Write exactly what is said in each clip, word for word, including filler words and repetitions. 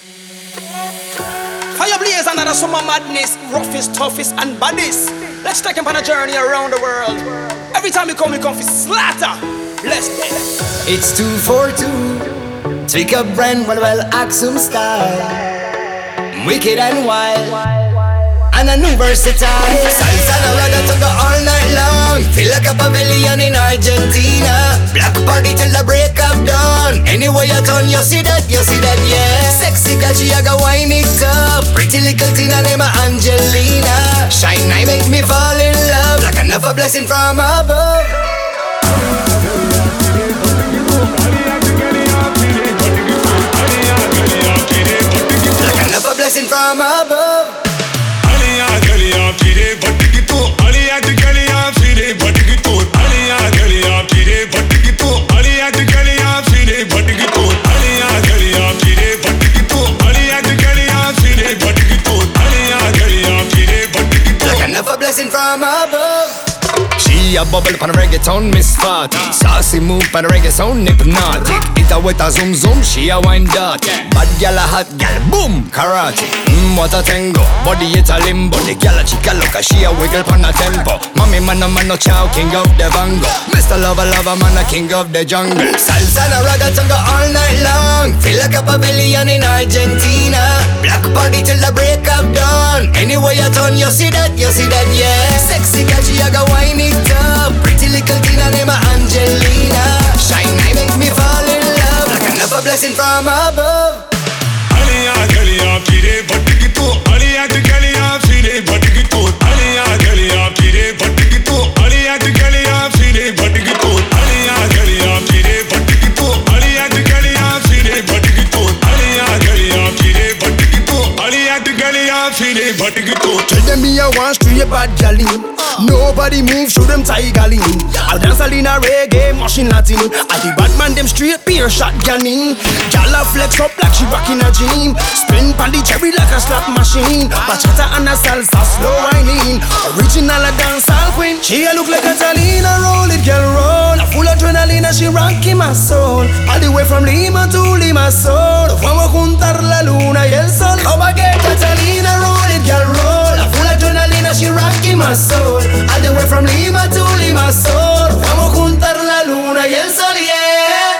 Fire blaze another summer madness, roughest, toughest, and baddest. Let's take him on a journey around the world. Every time we come, we come for slaughter. Bless them. It's two four two. Tweak up brand, well, well, Axum style. Wicked and wild. And a new versatile. Salsa na raga to go all night long. Feel like a pavilion in Argentina. Black party till the break of dawn. Anyway you turn, you see that, you see that, yeah. Sexy girl, she a go wine it up. Pretty little Tina named Angelina. Shine eye make me fall in love. Like another blessing from above. Like another blessing from above. From above. She a bubble pan reggaeton, Miss Fatty. Saucy move pan reggaeton, hypnotic. It a wet a zoom zoom, she a wine dirty. Bad gal a hot gal, boom, karate. Mmm, what a tango, body it a limbo. The gal a chica loca, she a wiggle pan a tempo. Mommy man a man no chow, king of the vango. Mister Lover Lover man a king of the jungle. Salsa na raga tango all night long. Feel like a pavilion in Argentina. Black party till the break of dawn. Anyway you turn, you see that, you see that, yeah. Sexy girl, she a go wine it up. Pretty little Tina named Angelina. Shine eye make me fall in love. Like another blessing from above. Aliya galiya phire bhatki tu. Aliya galiya phire bhatki tu. Aliya galiya phire bhatki tu. Aliya galiya phire bhatki tu. Aliya galiya phire bhatki tu. Aliya galiya phire bhatki tu. Aliya galiya phire bhatki tu. Aliya galiya phire bhatki tu. Tell them me a one straight bad gali. Nobody move, show them tiger lean. I'll dance a lean a reggae, machine Latin. I the bad man them straight, beer shot gunning. Jala flex up like she rocking a gym. Spin pan the cherry like a slap machine. Bachata and a salsa, slow whining. Original a dancehall queen. She a look like Catalina, roll it, girl, roll. A full adrenaline, she rocking my soul. All the way from Lima to Lima, soul. Vamos a juntar la luna y el sol. Come again, Catalina, roll it, girl, roll. A full adrenaline, she rocking my soul. All the way from Lima to Lima, soul. Vamos a juntar la luna y el sol, yeah.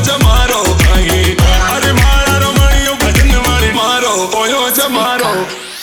Tomorrow.